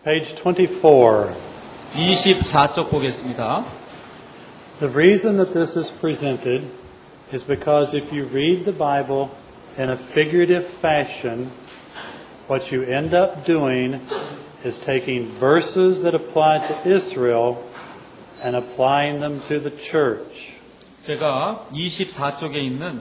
Page 24. 24쪽 보겠습니다. The reason that this is presented is because if you read the Bible in a figurative fashion, what you end up doing is taking verses that apply to Israel and applying them to the church. 제가 24쪽에 있는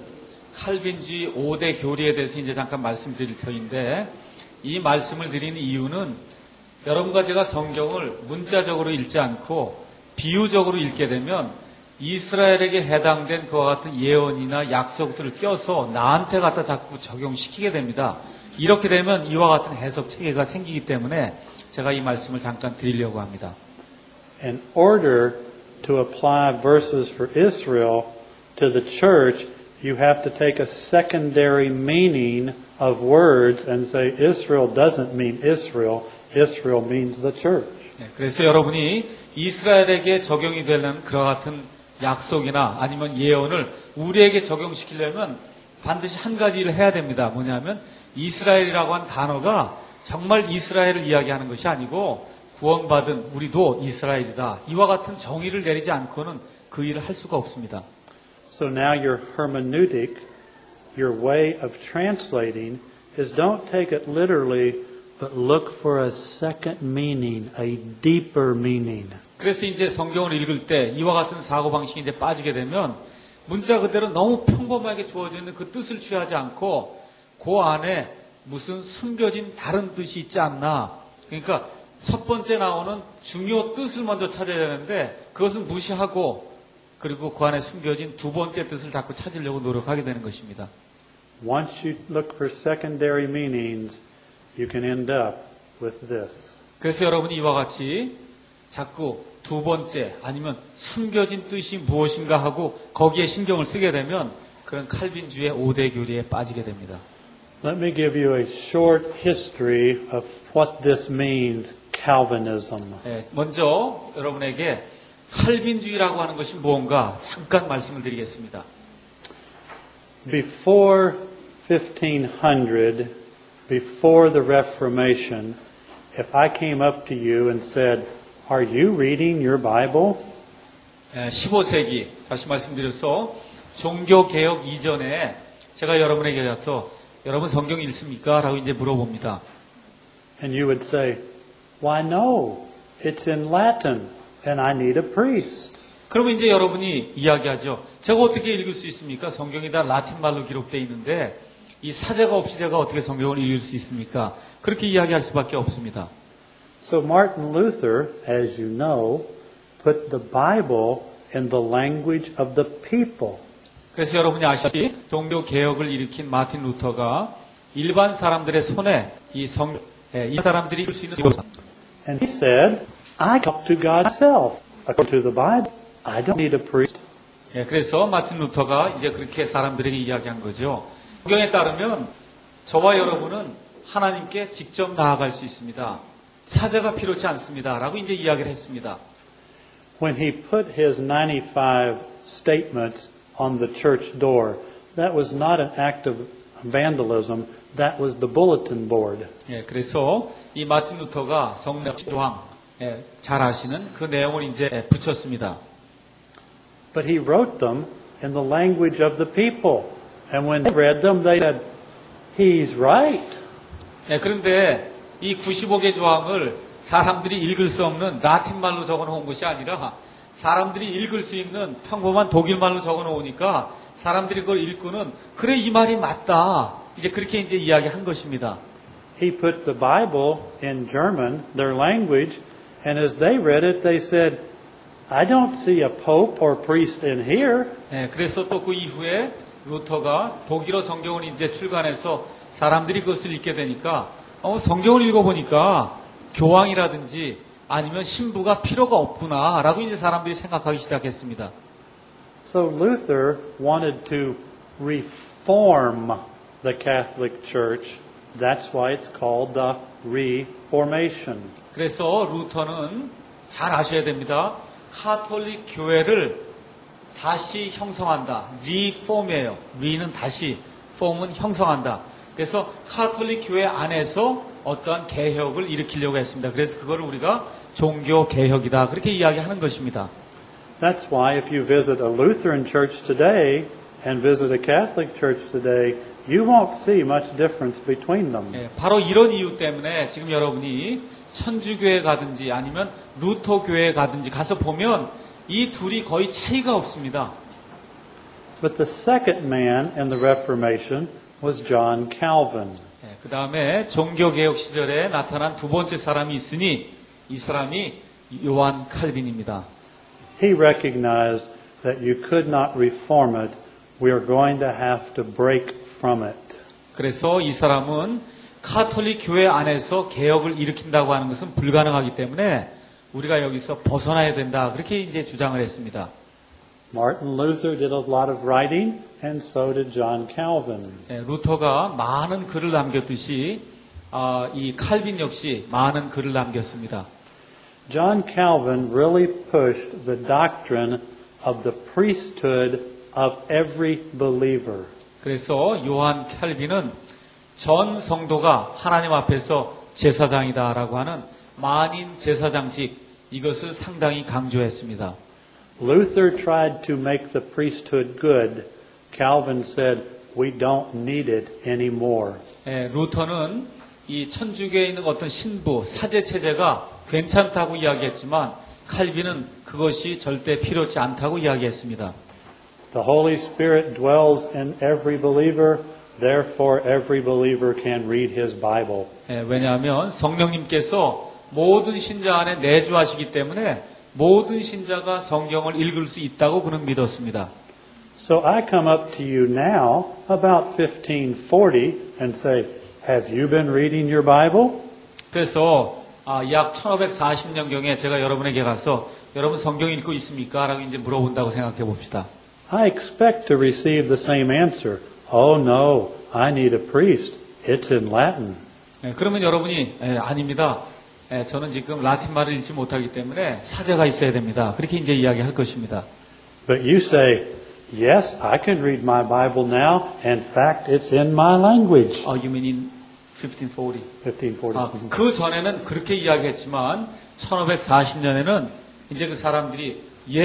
칼빈주의 5대 교리에 대해서 이제 잠깐 말씀드릴 터인데, 이 말씀을 드리는 이유는 여러분과 제가 성경을 문자적으로 읽지 않고 비유적으로 읽게 되면 이스라엘에게 해당된 그와 같은 예언이나 약속들을 껴서 나한테 갖다 자꾸 적용시키게 됩니다. 이렇게 되면 이와 같은 해석 체계가 생기기 때문에 제가 이 말씀을 잠깐 드리려고 합니다. In order to apply verses for Israel to the church, you have to take a secondary meaning of words and say Israel doesn't mean Israel, Israel means the church. 그래서 여러분이 이스라엘에게 적용이 되는 그와 같은 약속이나 아니면 예언을 우리에게 적용시키려면 반드시 한 가지를 해야 됩니다. 뭐냐면 이스라엘이라고 한 단어가 정말 이스라엘을 이야기하는 것이 아니고 구원받은 우리도 이스라엘이다. 이와 같은 정의를 내리지 않고는 그 일을 할 수가 없습니다. So now your hermeneutic, your way of translating, is don't take it literally, but look for a second meaning, a deeper meaning. 그래서 이제 성경을 읽을 때 이와 같은 사고방식이 이제 빠지게 되면 문자 그대로 너무 평범하게 주어져 있는 그 뜻을 취하지 않고 그 안에 무슨 숨겨진 다른 뜻이 있지 않나. 그러니까 첫 번째 나오는 중요 뜻을 먼저 찾아야 되는데 그것은 무시하고 그리고 그 안에 숨겨진 두 번째 뜻을 자꾸 찾으려고 노력하게 되는 것입니다. Once you look for secondary meanings, you can end up with this. 그래서 여러분이 이와 같이 자꾸 두 번째 아니면 숨겨진 뜻이 무엇인가 하고 거기에 신경을 쓰게 되면 그런 칼빈주의 5대 교리에 빠지게 됩니다. Let me give you a short history of what this means, Calvinism. 먼저 여러분에게 칼빈주의라고 하는 것이 무언가 잠깐 말씀을 드리겠습니다. Before 1500, before the Reformation, if I came up to you and said, "Are you reading your Bible?" 15세기 다시 말씀드려서 종교개혁 이전에 제가 여러분에게 가서 여러분 성경 읽습니까? 라고 이제 물어봅니다. And you would say, "Why no, it's in Latin and I need a priest." 그러면 이제 여러분이 이야기하죠. 제가 어떻게 읽을 수 있습니까? 성경이 다 라틴 말로 기록되어 있는데 이 사제가 없이 제가 어떻게 성경을 읽을 수 있습니까? 그렇게 이야기할 수밖에 없습니다. So Martin Luther, as you know, put the Bible in the language of the people. 그래서 여러분이 아시다시피 종교 개혁을 일으킨 마틴 루터가 일반 사람들의 손에 이 사람들이 읽을 수 있는 And he said, "I talk to God myself. According to the Bible, I don't need a priest." 그래서 마틴 루터가 이제 그렇게 사람들에게 이야기한 거죠. 성경에 따르면 저와 여러분은 하나님께 직접 나아갈 수 있습니다. 사제가 필요치 않습니다. 라고 이제 이야기를 했습니다. When he put his 95 statements on the church door, that was not an act of vandalism, that was the bulletin board. 그래서 이 마틴 루터가 성령 조항 잘 아시는 그 내용을 이제 붙였습니다. But he wrote them in the language of the people. And when they read them, they said, "He's right." 그런데 이 95개 조항을 사람들이 읽을 수 없는 라틴 말로 적어 놓은 것이 아니라 사람들이 읽을 수 있는 평범한 독일 말로 적어 놓으니까 사람들이 그걸 읽고는 그래 이 말이 맞다. 이제 그렇게 이제 이야기한 것입니다. He put the Bible in German, their language, and as they read it, they said, "I don't see a pope or priest in here." 그래서 또 그 이후에 루터가 독일어 성경을 이제 출간해서 사람들이 그것을 읽게 되니까 성경을 읽어보니까 교황이라든지 아니면 신부가 필요가 없구나라고 이제 사람들이 생각하기 시작했습니다. So Luther wanted to reform the Catholic Church. That's why it's called the Reformation. 그래서 루터는 잘 아셔야 됩니다. 카톨릭 교회를 다시 형성한다. 리폼이에요. 리는 다시, 폼은 형성한다. 그래서 카톨릭 교회 안에서 어떠한 개혁을 일으키려고 했습니다. 그래서 그거를 우리가 종교 개혁이다 그렇게 이야기하는 것입니다. That's why if you visit a Lutheran church today and visit a Catholic church today, you won't see much difference between them. 예, 바로 이런 이유 때문에 지금 여러분이 천주교회 가든지 아니면 루터 교회에 가든지 가서 보면 이 둘이 거의 차이가 없습니다. But the second man in the Reformation was John Calvin. 예, 그 다음에 종교개혁 시절에 나타난 두 번째 사람이 있으니 이 사람이 요한 칼빈입니다. He recognized that you could not reform it. We are going to have to break from it. 그래서 이 사람은 카톨릭 교회 안에서 개혁을 일으킨다고 하는 것은 불가능하기 때문에 우리가 여기서 벗어나야 된다. 그렇게 이제 주장을 했습니다. Martin Luther did a lot of writing, and so did John Calvin. 예, 루터가 많은 글을 남겼듯이 이 칼빈 역시 많은 글을 남겼습니다. John Calvin really pushed the doctrine of the priesthood of every believer. 그래서 요한 칼빈은 전 성도가 하나님 앞에서 제사장이다라고 하는 만인 제사장직 이것을 상당히 강조했습니다. Luther tried to make the priesthood good. Calvin said, we don't need it anymore. 예, 루터는 이 천주교에 있는 어떤 신부, 사제 체제가 괜찮다고 이야기했지만 칼빈은 그것이 절대 필요치 않다고 이야기했습니다. The Holy Spirit dwells in every believer, therefore every believer can read his Bible. 예, 왜냐하면 성령님께서 모든 신자 안에 내주하시기 때문에 모든 신자가 성경을 읽을 수 있다고 그는 믿었습니다. So I come up to you now about 1540 and say, have you been reading your Bible? 그래서 약 1540년경에 제가 여러분에게 가서 여러분 성경 읽고 있습니까? 라고 이제 물어본다고 생각해 봅시다. I expect to receive the same answer. Oh no, I need a priest. It's in Latin. 그러면 여러분이 아닙니다. 저는 지금 라틴말을 읽지 못하기 때문에 사제가 있어야 됩니다. 그렇게 이제 이야기할 것입니다. But you say, yes, I can read my Bible now. In fact, it's in my language. You mean in 1540? 1540. 그 전에는 그렇게 이야기했지만 1540년에는 이제 그 사람들이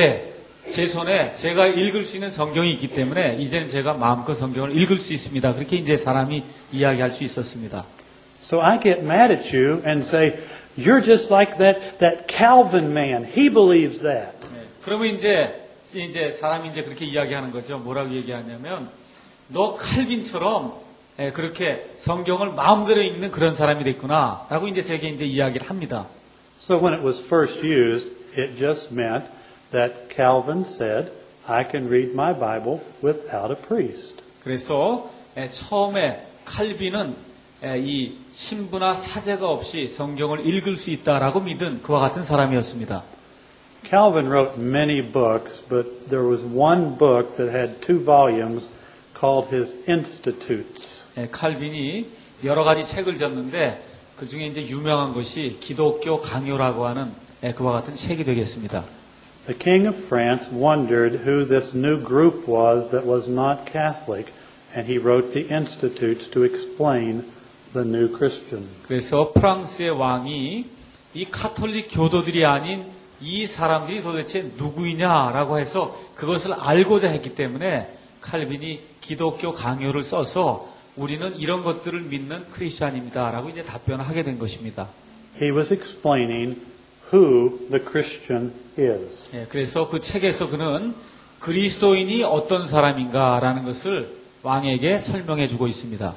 제 손에 제가 읽을 수 있는 성경이 있기 때문에 이제는 제가 마음껏 성경을 읽을 수 있습니다. 그렇게 이제 사람이 이야기할 수 있었습니다. So I get mad at you and say, you're just like that Calvin man. He believes that. 그러면 이제 사람이 이제 그렇게 이야기하는 거죠. 뭐라고 얘기하냐면 너 칼빈처럼 그렇게 성경을 마음대로 읽는 그런 사람이 됐구나라고 이제 제게 이제 이야기를 합니다. So when it was first used, it just meant that Calvin said, I can read my Bible without a priest. 그래서 처음에 칼빈은 이 신부나 사제가 없이 성경을 읽을 수 있다라고 믿은 그와 같은 사람이었습니다. Calvin wrote many books, but there was one book that had 2 volumes called his Institutes. 칼빈이 여러 가지 책을 졌는데 그 중에 이제 유명한 것이 기독교 강요라고 하는 그와 같은 책이 되겠습니다. The King of France wondered who this new group was that was not Catholic, and he wrote the Institutes to explain the new Christian. 그래서 프랑스의 왕이 이 카톨릭 교도들이 아닌 이 사람들이 도대체 누구이냐라고 해서 그것을 알고자 했기 때문에 칼빈이 기독교 강요를 써서 우리는 이런 것들을 믿는 크리스찬입니다라고 이제 답변을 하게 된 것입니다. He was explaining who the Christian is. 그래서 그 책에서 그는 그리스도인이 어떤 사람인가라는 것을 왕에게 설명해 주고 있습니다.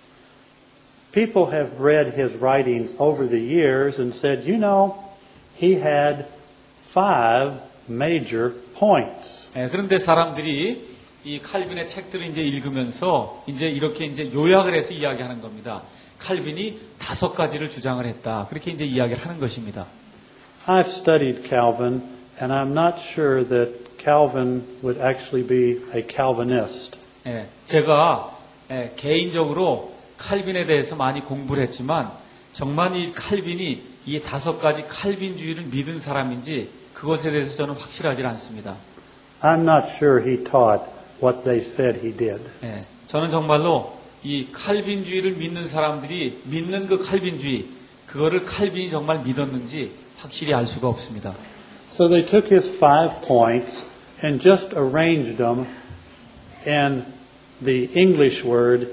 People have read his writings over the years and said, you know, he had 5 major points. 그런데 사람들이 이 칼빈의 책들을 이제 읽으면서 이제 이렇게 이제 요약을 해서 이야기하는 겁니다. 칼빈이 5가지를 주장을 했다. 그렇게 이제 이야기를 하는 것입니다. I've studied Calvin, and I'm not sure that Calvin would actually be a Calvinist. 제가 개인적으로 칼빈에 대해서 많이 공부를 했지만 정말 이 칼빈이 이 5가지 칼빈주의를 믿은 사람인지 그것에 대해서 저는 확실하지 않습니다. I'm not sure he taught what they said he did. 저는 정말로 이 칼빈주의를 믿는 사람들이 믿는 그 칼빈주의, 그거를 칼빈이 정말 믿었는지 확실히 알 수가 없습니다. So they took his 5 points and just arranged them in the English word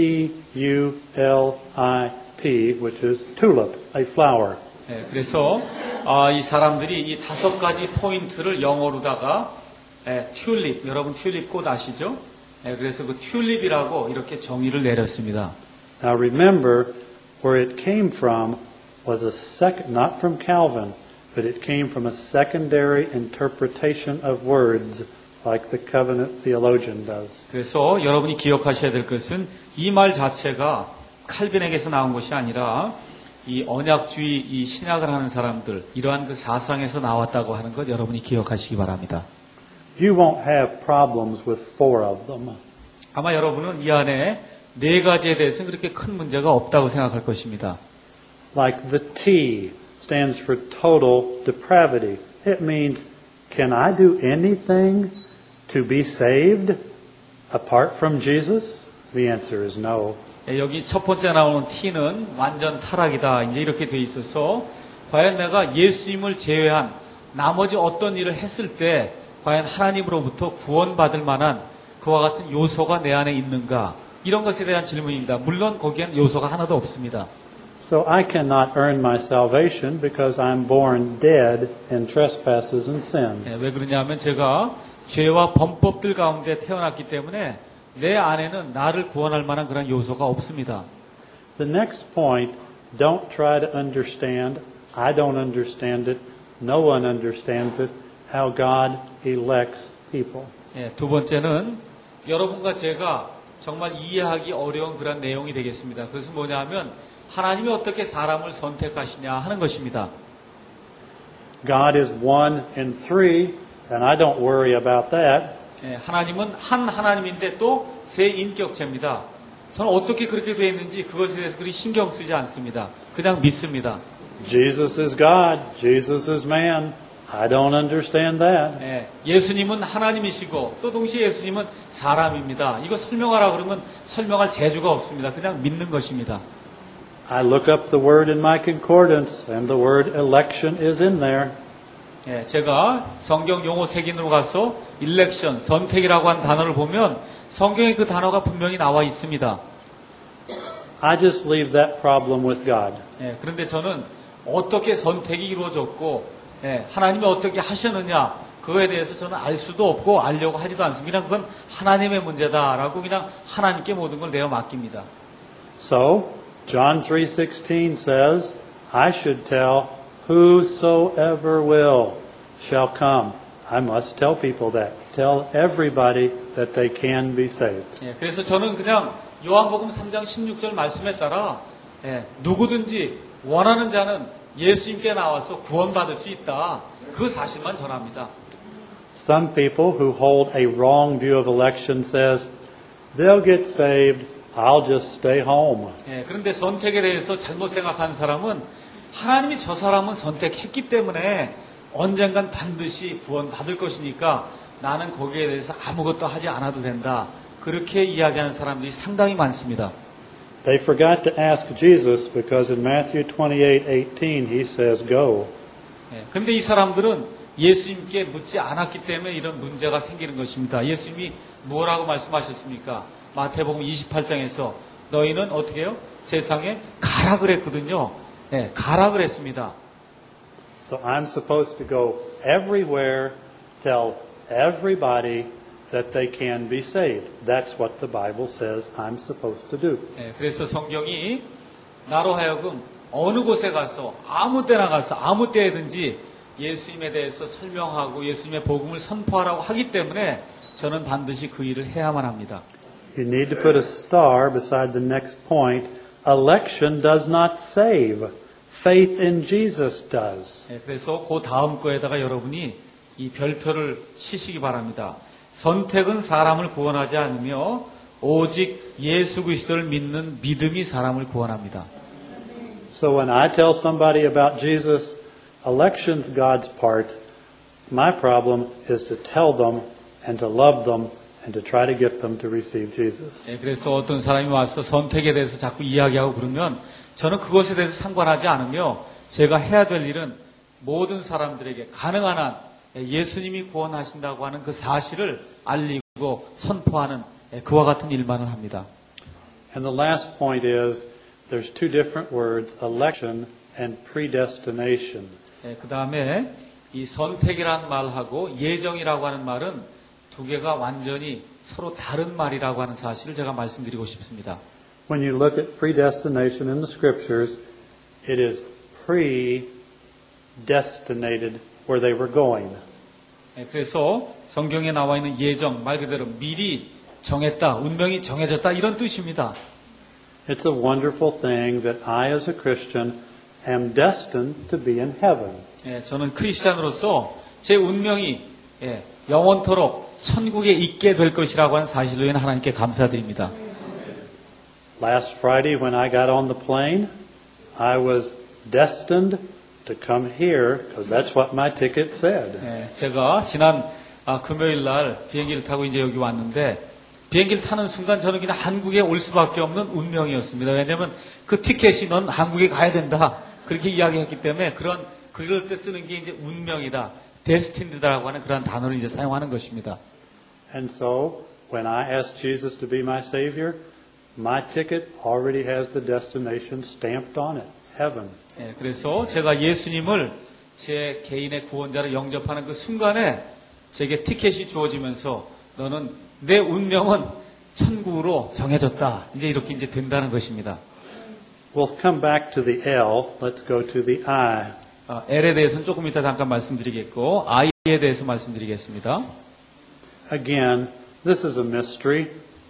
T-U-L-I-P, which is tulip, a flower. 예, 그래서 이 사람들이 이 5가지 포인트를 영어로다가 튤립, 여러분 튤립 꽃 아시죠? 그래서 그 튤립이라고 이렇게 정의를 내렸습니다. Now remember, where it came from was not from Calvin, but it came from a secondary interpretation of words, like the covenant theologian does. 그래서 여러분이 기억하셔야 될 것은 이 말 자체가 칼빈에게서 나온 것이 아니라 이 언약주의, 이 신약을 하는 사람들, 이러한 그 사상에서 나왔다고 하는 것 여러분이 기억하시기 바랍니다. You won't have problems with 4 of them. 아마 여러분은 이 안에 4가지에 대해서는 그렇게 큰 문제가 없다고 생각할 것입니다. Like the T stands for total depravity. It means, can I do anything to be saved apart from Jesus? The answer is no. 여기 첫 번째 나오는 T는 완전 타락이다. 이제 이렇게 돼 있어서 과연 내가 예수님을 제외한 나머지 어떤 일을 했을 때 과연 하나님으로부터 구원받을 만한 그와 같은 요소가 내 안에 있는가? 이런 것에 대한 질문입니다. 물론 거기에는 요소가 하나도 없습니다. So I cannot earn my salvation because I'm born dead in trespasses and sins. 왜 그러냐면 제가 죄와 범법들 가운데 태어났기 때문에 내 안에는 나를 구원할 만한 그런 요소가 없습니다. The next point, don't try to understand. I don't understand it. No one understands it. How God elects people. 두 번째는 여러분과 제가 정말 이해하기 어려운 그런 내용이 되겠습니다. 그것은 뭐냐면 하나님이 어떻게 사람을 선택하시냐 하는 것입니다. God is 1 and 3, and I don't worry about that. 하나님은 한 하나님인데 또 세 인격체입니다. 저는 어떻게 그렇게 되어 있는지 그것에 대해서 그리 신경 쓰지 않습니다. 그냥 믿습니다. Jesus is God. Jesus is man. I don't understand that. 예수님은 하나님이시고 또 동시에 예수님은 사람입니다. 이거 설명하라 그러면 설명할 재주가 없습니다. 그냥 믿는 것입니다. I look up the word in my concordance, and the word election is in there. 제가 성경 용어 색인으로 가서 일렉션, 선택이라고 하는 단어를 보면 성경에 그 단어가 분명히 나와 있습니다. I just leave that problem with God. 그런데 저는 어떻게 선택이 이루어졌고 하나님이 어떻게 하셨느냐 그거에 대해서 저는 알 수도 없고 알려고 하지도 않습니다. 그건 하나님의 문제다라고 그냥 하나님께 모든 걸 내어 맡깁니다. So, John 3:16 says, I should tell whosoever will shall come. I must tell people that. Tell everybody that they can be saved. 그래서 저는 그냥 요한복음 3장 16절 말씀에 따라 누구든지 원하는 자는 예수님께 나와서 구원받을 수 있다. 그 사실만 전합니다. Some people who hold a wrong view of election says, they'll get saved, I'll just stay home. 그런데 선택에 대해서 잘못 생각하는 사람은 하나님이 저 사람은 선택했기 때문에 언젠간 반드시 구원받을 것이니까 나는 거기에 대해서 아무것도 하지 않아도 된다. 그렇게 이야기하는 사람들이 상당히 많습니다. They forgot to ask Jesus because in Matthew 28:18 he says go. 그런데 이 사람들은 예수님께 묻지 않았기 때문에 이런 문제가 생기는 것입니다. 예수님이 뭐라고 말씀하셨습니까? 마태복음 28장에서 너희는 어떻게 해요? 세상에 가라 그랬거든요. 가라 그랬습니다. So I'm supposed to go everywhere, tell everybody that they can be saved. That's what the Bible says I'm supposed to do. 그래서 성경이 나로 하여금 어느 곳에 가서 아무 때나 가서 아무 때든지 예수님에 대해서 설명하고 예수님의 복음을 선포하라고 하기 때문에 저는 반드시 그 일을 해야만 합니다. You need to put a star beside the next point. Election does not save. Faith in Jesus does. 그래서 그 다음 거에다가 여러분이 이 별표를 치시기 바랍니다. 선택은 사람을 구원하지 않으며 오직 예수 그리스도를 믿는 믿음이 사람을 구원합니다. So when I tell somebody about Jesus, election's God's part. My problem is to tell them and to love them and to try to get them to receive Jesus. 예, 그래서 어떤 사람이 와서 선택에 대해서 자꾸 이야기하고 그러면 저는 그것에 대해서 상관하지 않으며 제가 해야 될 일은 모든 사람들에게 가능한 한 예수님이 구원하신다고 하는 그 사실을 알리고 선포하는 그와 같은 일만을 합니다. And the last point is there's two different words, election and predestination. 그 다음에 이 선택이라는 말하고 예정이라고 하는 말은 두 개가 완전히 서로 다른 말이라고 하는 사실을 제가 말씀드리고 싶습니다. When you look at predestination in the scriptures, it is predestinated where they were going. 그래서 성경에 나와 있는 예정, 말 그대로 미리 정했다, 운명이 정해졌다 이런 뜻입니다. It's a wonderful thing that I as a Christian am destined to be in heaven. 저는 크리스찬으로서 제 운명이 영원토록 천국에 있게 될 것이라고 하는 사실로 인해 하나님께 감사드립니다. Last Friday when I got on the plane, I was destined to come here because that's what my ticket said. 제가 지난 금요일 날 비행기를 타고 이제 여기 왔는데 비행기를 타는 순간 저는 그냥 한국에 올 수밖에 없는 운명이었습니다. 왜냐하면 그 티켓이 넌 한국에 가야 된다. 그렇게 이야기했기 때문에 그럴 때 쓰는 게 이제 운명이다. 데스틴드라고 하는 그런 단어를 이제 사용하는 것입니다. And so when I asked Jesus to be my Savior, my ticket already has the destination stamped on it, heaven. 그래서 제가 예수님을 제 개인의 구원자로 영접하는 그 순간에 제게 티켓이 주어지면서 너는 내 운명은 천국으로 정해졌다. 이제 이렇게 이제 된다는 것입니다. We'll come back to the L. Let's go to the I. L에 대해서는 조금 이따 잠깐 말씀드리겠고 I에 대해서 말씀드리겠습니다. Again, this is a mystery.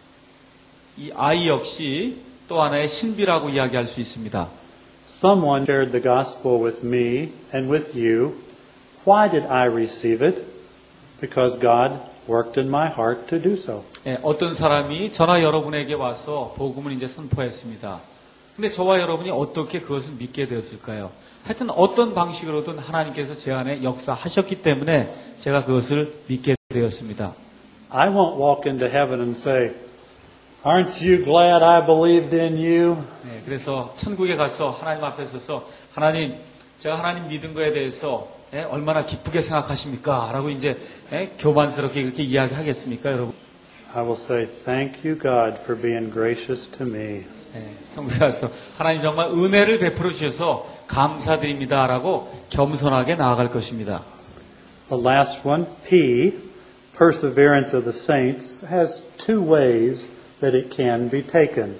이 I 역시 또 하나의 신비라고 이야기할 수 있습니다. Someone shared the gospel with me and with you. Why did I receive it? Because God worked in my heart to do so. 어떤 사람이 저나 여러분에게 와서 복음을 이제 선포했습니다. 근데 저와 여러분이 어떻게 그것을 믿게 되었을까요? 하여튼 어떤 방식으로든 하나님께서 제 안에 역사하셨기 때문에 제가 그것을 믿게 되었습니다. I won't walk into heaven and say, "Aren't you glad I believed in you?" 그래서 천국에 가서 하나님 앞에 서서 하나님, 제가 하나님 믿은 거에 대해서 얼마나 기쁘게 생각하십니까? 라고 이제 교만스럽게 그렇게 이야기하겠습니까, 여러분? I will say, "Thank you, God, for being gracious to me." 천국에 가서 하나님 정말 은혜를 베풀어 주셔서 감사드립니다라고 겸손하게 나아갈 것입니다. The last one, P, perseverance of the saints, has two ways that it can be taken.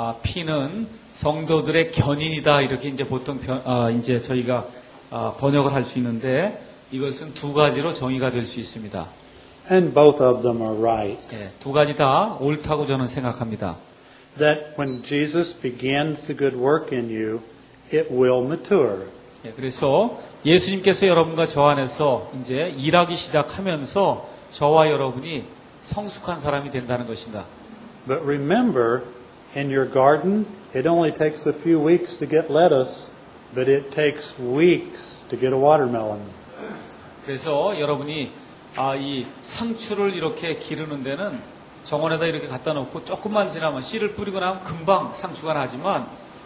P는 성도들의 견인이다 이렇게 이제 보통 이제 저희가 번역을 할 수 있는데 이것은 두 가지로 정의가 될 수 있습니다. And both of them are right. 두 가지 다 옳다고 저는 생각합니다. That when Jesus begins the good work in you, it will mature. 그래서 예수님께서 여러분과 저 안에서 이제 일하기 시작하면서 저와 여러분이 성숙한 사람이 된다는 것입니다. But remember, in your garden, it only takes a few weeks to get lettuce, but it takes weeks to get a watermelon. 그래서 여러분이 이 상추를 이렇게 기르는 데는 정원에다 이렇게 갖다 놓고 조금만 지나면 씨를 뿌리고 나면 금방 상추가 나지만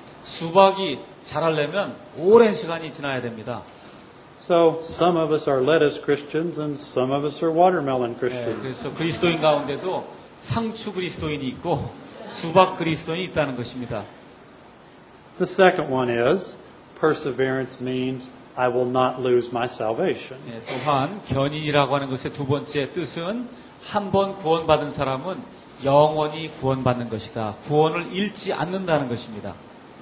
수박이 자라려면 오랜 시간이 지나야 됩니다. So some of us are lettuce Christians and some of us are watermelon Christians. 그래서 그리스도인 가운데도 상추 그리스도인이 있고 수박 그리스도인이 있다는 것입니다. The second one is perseverance means I will not lose my salvation. 또한 견인이라고 하는 것의 두 번째 뜻은 한 번 구원받은 사람은 영원히 구원받는 것이다. 구원을 잃지 않는다는 것입니다.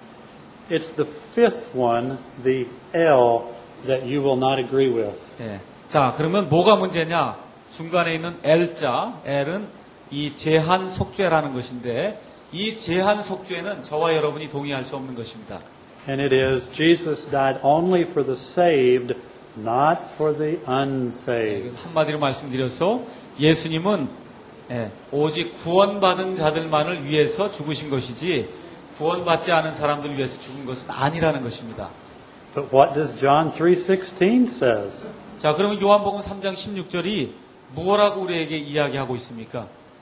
It's the fifth one, the L, that you will not agree with. 자, 그러면 뭐가 문제냐? 중간에 있는 L자, L은 이 제한 속죄라는 것인데 이 제한 속죄는 저와 여러분이 동의할 수 없는 것입니다. And it is Jesus died only for the saved, not for the unsaved. 한마디로 말씀드려서 예수님은 오직 구원받은 자들만을 위해서 죽으신 것이지 구원받지 않은 사람들을 위해서 죽은 것은 아니라는 것입니다. But what does John 3:16 says? 자, 그러면 요한복음 3장 16절이 무엇라고 우리에게 이야기하고 있습니까?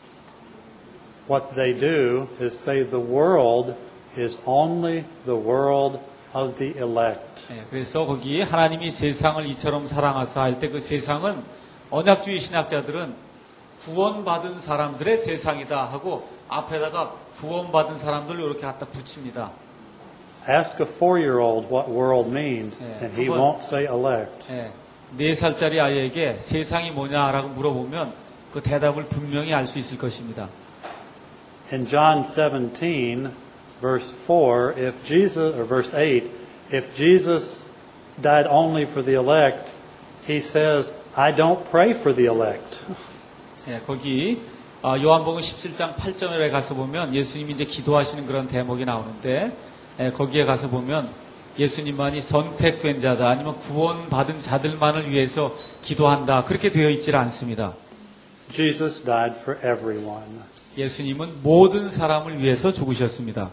what they do is say the world is only the world of the elect. 예, 그래서 거기 하나님이 세상을 이처럼 사랑하사 할 때 그 세상은 언약주의 신학자들은 구원받은 사람들의 세상이다 하고 앞에다가 구원받은 사람들 이렇게 갖다 붙입니다. Ask a 4-year-old what world means, 예, and he 한번- won't say elect. 예, 4살짜리 아이에게 세상이 뭐냐라고 물어보면 그 대답을 분명히 알 수 있을 것입니다. In John 17, verse 4, if Jesus, or verse 8, if Jesus died only for the elect, he says, I don't pray for the elect. 예, 거기 요한복음 17장 8절에 가서 보면 예수님이 이제 기도하시는 그런 대목이 나오는데 예, 거기에 가서 보면 예수님만이 선택된 자다 아니면 구원받은 자들만을 위해서 기도한다 그렇게 되어 있지는 않습니다. Jesus died for everyone. 예수님은 모든 사람을 위해서 죽으셨습니다.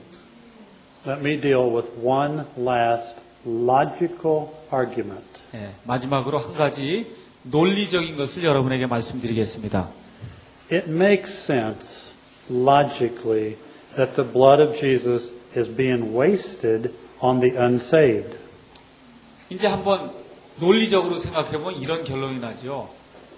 Let me deal with one last logical argument. 예, 마지막으로 한 가지 논리적인 것을 여러분에게 말씀드리겠습니다. It makes sense logically that the blood of Jesus is being wasted on the unsaved. 이제 한번 논리적으로 생각해보면 이런 결론이 나죠.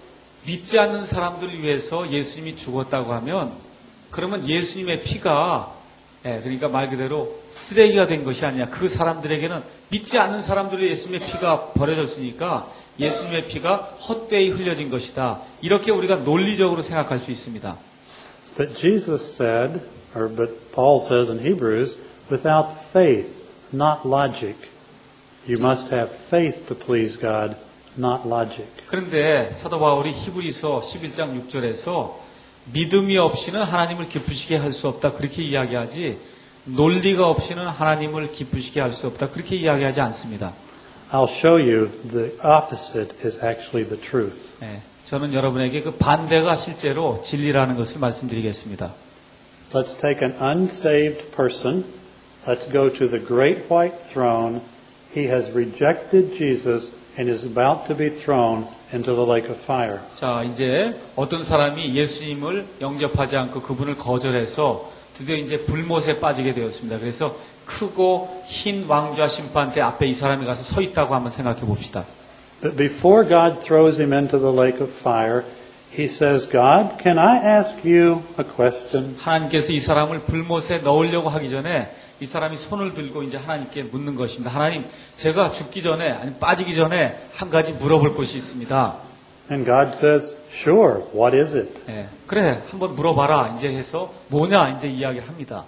믿지 않는 사람들을 위해서 예수님이 죽었다고 하면 그러면 예수님의 피가 그러니까 말 그대로 쓰레기가 된 것이 아니냐. 그 사람들에게는 믿지 않는 사람들의 예수님의 피가 버려졌으니까 예수님의 피가 헛되이 흘려진 것이다. 이렇게 우리가 논리적으로 생각할 수 있습니다. But Jesus said, but Paul says in Hebrews, without faith, not logic. You must have faith to please God, not logic. 그런데 사도 바울이 히브리서 11장 6절에서 믿음이 없이는 하나님을 기쁘시게 할 수 없다. 그렇게 이야기하지 논리가 없이는 하나님을 기쁘시게 할 수 없다. 그렇게 이야기하지 않습니다. I'll show you the opposite is actually the truth. 저는 여러분에게 그 반대가 실제로 진리라는 것을 말씀드리겠습니다. Let's take an unsaved person. Let's go to the great white throne. He has rejected Jesus and is about to be thrown into the lake of fire. 자, 이제 어떤 사람이 예수님을 영접하지 않고 그분을 거절해서 드디어 이제 불못에 빠지게 되었습니다. 그래서 크고 흰 왕좌 심판대 앞에 이 사람이 가서 서 있다고 한번 생각해 봅시다. But before God throws him into the lake of fire, he says, God, can I ask you a question? 하나님께서 이 사람을 불못에 넣으려고 하기 전에 이 사람이 손을 들고 이제 하나님께 묻는 것입니다. 하나님, 제가 죽기 전에, 아니 빠지기 전에 한 가지 물어볼 것이 있습니다. And God says, sure, what is it? 그래, 한번 물어봐라. 이제 해서 뭐냐, 이제 이야기를 합니다.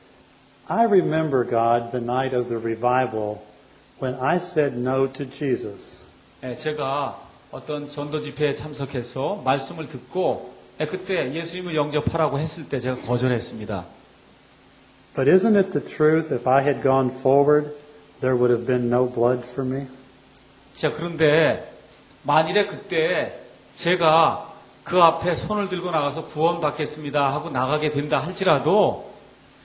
I remember, God, the night of the revival when I said no to Jesus. 제가 어떤 전도 집회에 참석해서 말씀을 듣고 그때 예수님을 영접하라고 했을 때 제가 거절했습니다. But isn't it the truth? If I had gone forward, there would have been no blood for me? 자, 그런데 만일에 그때 제가 그 앞에 손을 들고 나가서 구원받겠습니다 하고 나가게 된다 할지라도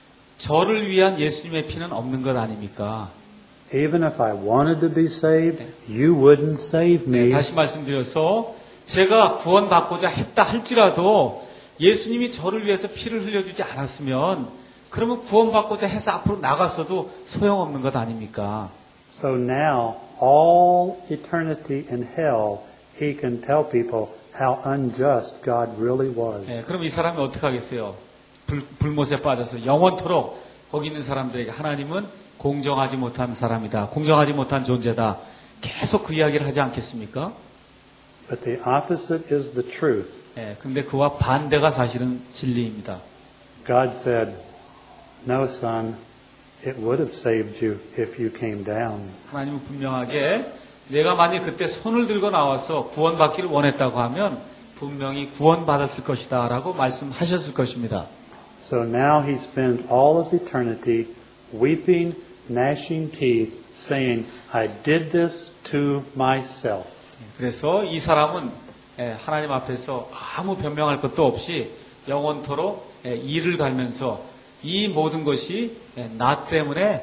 저를 위한 예수님의 피는 없는 것 아닙니까? Even if I wanted to be saved, you wouldn't save me. 다시 말씀드려서 제가 구원받고자 했다 할지라도 예수님이 저를 위해서 피를 흘려주지 않았으면 그러면 구원받고자 해서 앞으로 나갔어도 소용없는 것 아닙니까? So now, all eternity in hell, he can tell people how unjust God really was. 그럼 이 사람이 어떻게 하겠어요? 불못에 빠져서 영원토록 거기 있는 사람들에게 하나님은 공정하지 못한 사람이다. 공정하지 못한 존재다. 계속 그 이야기를 하지 않겠습니까? But the opposite is the truth. 근데 그와 반대가 사실은 진리입니다. God said, no, son, it would have saved you if you came down. 하나님은 분명하게 내가 만약 그때 손을 들고 나와서 구원받기를 원했다고 하면 분명히 구원받았을 것이다 라고 말씀하셨을 것입니다. So now he spends all of eternity weeping, gnashing teeth, saying, I did this to myself. 그래서 이 사람은 하나님 앞에서 아무 변명할 것도 없이 영원토록 이를 갈면서 이 모든 것이 나 때문에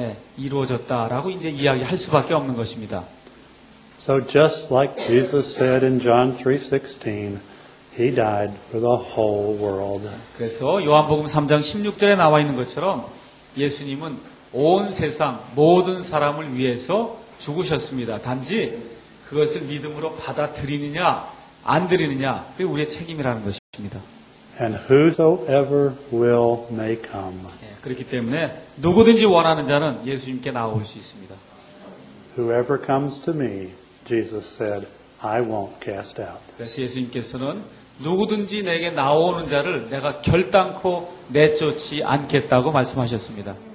이루어졌다라고 이제 이야기할 수밖에 없는 것입니다. So just like Jesus said in John 3:16, He died for the whole world. 그래서 요한복음 3장 16절에 나와 있는 것처럼 예수님은 온 세상 모든 사람을 위해서 죽으셨습니다. 단지 그것을 믿음으로 받아들이느냐 안 드리느냐 그게 우리의 책임이라는 것입니다. And whosoever will may come. 그렇기 때문에 누구든지 원하는 자는 예수님께 나올 수 있습니다. Whoever comes to me, Jesus said, I won't cast out. 그래서 예수님께서는 누구든지 내게 나오는 자를 내가 결단코 내쫓지 않겠다고 말씀하셨습니다.